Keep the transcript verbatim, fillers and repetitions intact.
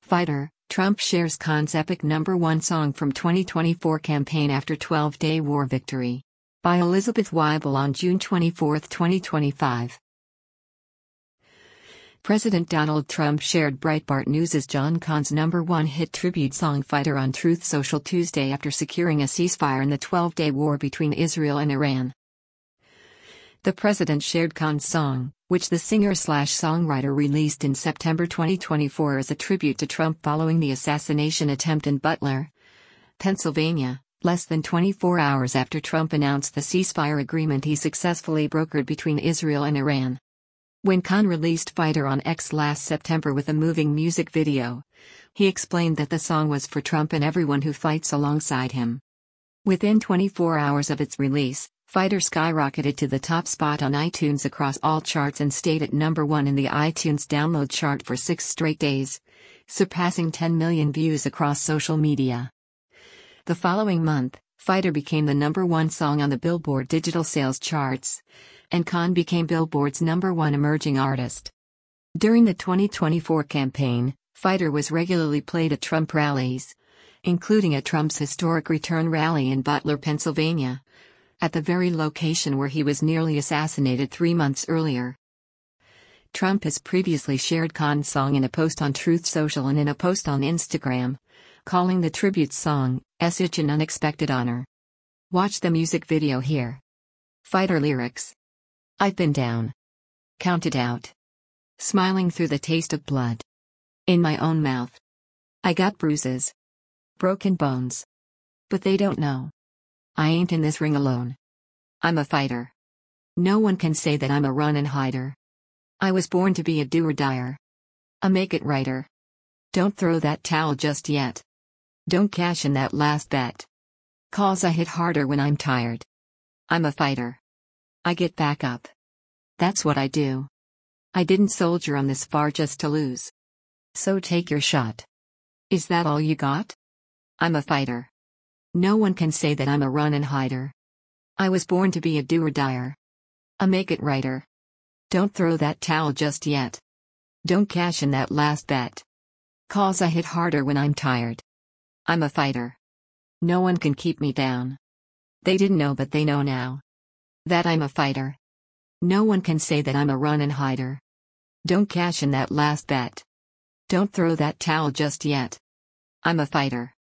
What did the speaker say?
Fighter, Trump shares Khan's epic number one song from twenty twenty-four campaign after twelve-day war victory. By Elizabeth Weibel on June twenty-fourth, twenty twenty-five. President Donald Trump shared Breitbart News' John Khan's number one hit tribute song Fighter on Truth Social Tuesday after securing a ceasefire in the twelve-day war between Israel and Iran. The president shared Khan's song, which the singer-slash-songwriter released in September twenty twenty-four as a tribute to Trump following the assassination attempt in Butler, Pennsylvania, less than twenty-four hours after Trump announced the ceasefire agreement he successfully brokered between Israel and Iran. When Khan released Fighter on X last September with a moving music video, he explained that the song was for Trump and everyone who fights alongside him. Within twenty-four hours of its release, Fighter skyrocketed to the top spot on iTunes across all charts and stayed at number one in the iTunes download chart for six straight days, surpassing ten million views across social media. The following month, Fighter became the number one song on the Billboard digital sales charts, and Khan became Billboard's number one emerging artist. During the twenty twenty-four campaign, Fighter was regularly played at Trump rallies, including at Trump's historic return rally in Butler, Pennsylvania, at the very location where he was nearly assassinated three months earlier. Trump has previously shared Khan's song in a post on Truth Social and in a post on Instagram, calling the tribute song, "Such an unexpected honor." Watch the music video here. Fighter lyrics. I've been down. Counted out. Smiling through the taste of blood. In my own mouth. I got bruises. Broken bones. But they don't know. I ain't in this ring alone. I'm a fighter. No one can say that I'm a run and hider. I was born to be a do-or-dyer. A make-it-righter. Don't throw that towel just yet. Don't cash in that last bet. 'Cause I hit harder when I'm tired. I'm a fighter. I get back up. That's what I do. I didn't soldier on this far just to lose. So take your shot. Is that all you got? I'm a fighter. No one can say that I'm a run and hider. I was born to be a do-or-dyer. A make-it-righter. Don't throw that towel just yet. Don't cash in that last bet. 'Cause I hit harder when I'm tired. I'm a fighter. No one can keep me down. They didn't know but they know now. That I'm a fighter. No one can say that I'm a run and hider. Don't cash in that last bet. Don't throw that towel just yet. I'm a fighter.